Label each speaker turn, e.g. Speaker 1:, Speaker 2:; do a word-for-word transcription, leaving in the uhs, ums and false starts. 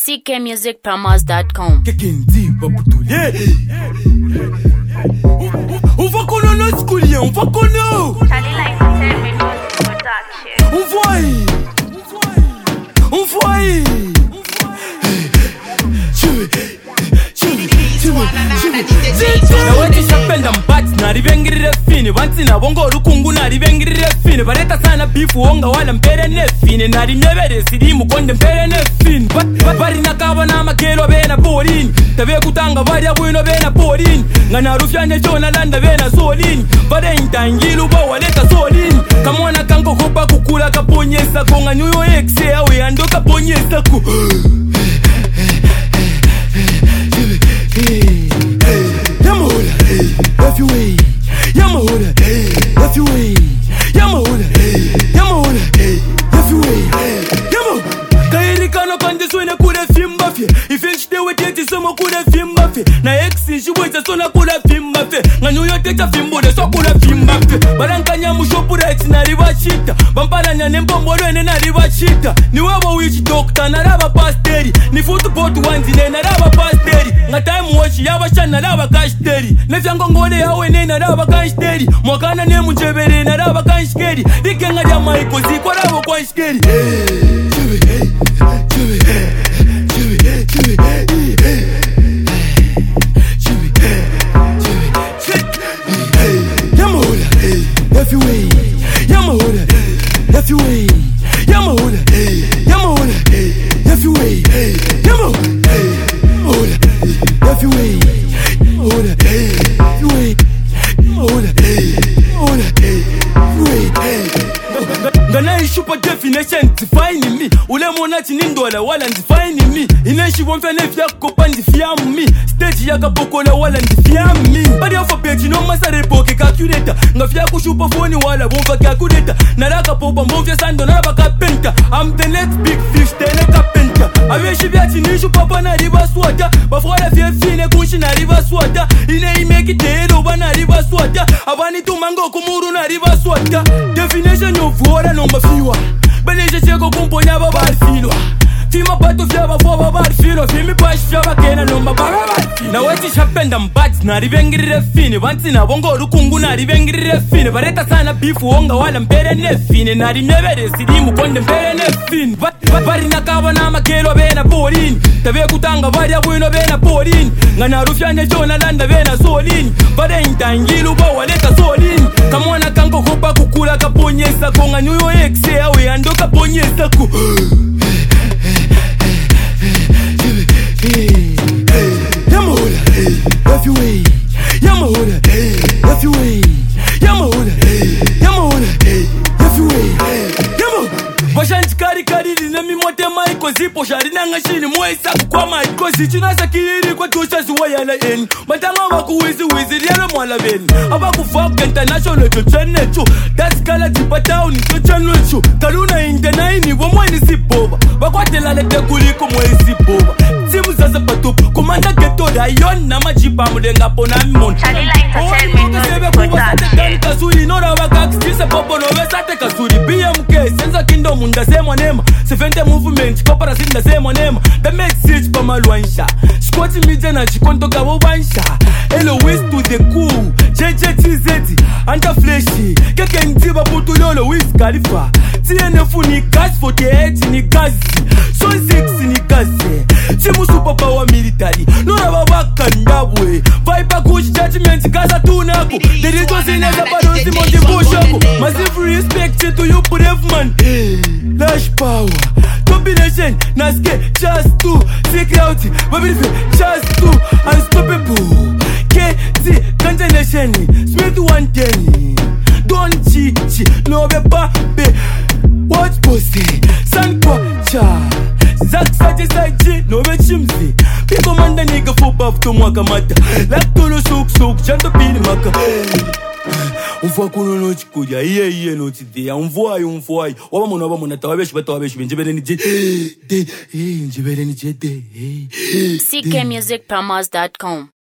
Speaker 1: c k music promos dot com.
Speaker 2: On va qu'on en a ce collier, on va qu'on a. On voit, on voit. Na wati shapenda mbati na rivengirire fine vanti na vongo rukungu na rivengirire fine vareta sana bifu onga wala mbere ne fine na rimevere siri mukonde mbere ne fine vari nakava na makelo vena porini tave kutanga vari abwino vena porini ngana rufyane jona landa vena solini vare intangilu ba waleta solini kamwana kanko kopa kukula kaponyesa konga nyuyo exe awe ando kaponyesa ku Yamola, if you way, Yamola, if you way, Yamola, Yamola, if you way, Yamo. Kairi kano kande suena kule fimba fe. If you with it, some kule fimba fe. Na exi she wait a sona kule fimba fe. Nganu yo teta fimbo de so kule fimba fe. Barankanya mushopura eti na riva chita. Bamparanya nembomolo ene na riva chita. Ni wabo witch doctor na raba pasteri. Ni football wanzi ne na raba pasteri. Ngatamu washi yaba shana raba kashteri. Nefyango ngone yawe ne na raba kashteri. Mwakana ne mujebere na raba kashteri. Dikenga ya maiko ziko raba kashteri. Yamola, if you way, Yamola, if you way, Yamola, Yamola, if you way, Yamola, if you way, Yamola, if you way, Yamola, Gana ishupa definition define me. Ule mona chini ndola wala define me. Ineshi wonfa nefya kopa ndifiamu me. Stage ya kapokola wala ndifiamu me. Badi alphabet no masare poke calculator. Ngafya kushupa phone wala wonfa calculator. Naraka popa mbofya sando naraba kapenta. I'm the next big fish tele kapenta. Aweshi vya chini shupa bana riba swata. Bafwala fye fine kunshi na riba swata. Ine imeki tero bana riba swata. Abani tumango kumuru na riba swata. Definition of water no mafiwa. Beleje cheko kumponya babari filwa. Fima pato fyaba fwa babari filwa. Fimi pashi fyaba kena no babari filwa. Na weti shapenda mbati na rivengirire fine. Vanti na vongo rukungu na rivengirire fine. Vareta sana bifu onga wala mbere ne fine. Na rimevere siri mukonde mbere ne fine. Vari nakava na makelo vena porini. Tave kutanga vari abwino vena porini. Ngana rufyane jona landa vena solini. Vare intangilu ba waleta solini. Kamwana kanko kopa kukula kaponyesa konga nyuyo exe awe ando kaponyesa ku Yamola, if you way, Yamola, if you way, Yamola, Yamola, if you way, Yamo. Vashanti kari kari na mimote maiko zipo sharina ngashini mwesa kwa maiko zichina sakiri kwa tosha zuwa yala eni. Matanga waku wizi wizi rialo mwala veni. Abaku fuck international to chene chu. That's kala tipatao ni to chene chu. Kaluna indena ini wamwani si boba. Bakwate lalete kuliko mwezi boba. Simu sasa patupu kumanda geto rayon na majipa mudenga pona mimon.
Speaker 3: Chalila Entertainment Production.
Speaker 2: Kasuri nora wakaki sisa popo no vesate kasuri B M K senza kindo munda sema nema Sefente movement kopara sinda sema nema The message pa malwansha Squati media na chikonto kawo wansha Hello west to the cool J J T Z Anta fleshi Keke ntiba putu lolo Wiz Khalifa T N F ni gas forty-eight ni gazi So six ni gazi Timu super power military Nora wawaka ndabwe Viper Gucci judgment Gaza tunaku Derito zineza bado Simon di Bushaku Massive respect to you brave man Lash power Combination Naske just two Secret Babili just two Unstoppable K T Constellation Smith one ten Don't cheat No be pape Watch pussy San Kwacha Zak saje saje No be chimzi Piko manda nigga for buff to mwaka mata Laktolo souk souk Janto pili maka On voit qu'on a chikuja iye iye no chidea on voit on voit waba mona waba mona tawabeshi batawabeshi benjebere ni jede de eh njebere ni jede
Speaker 1: c k music promos dot com.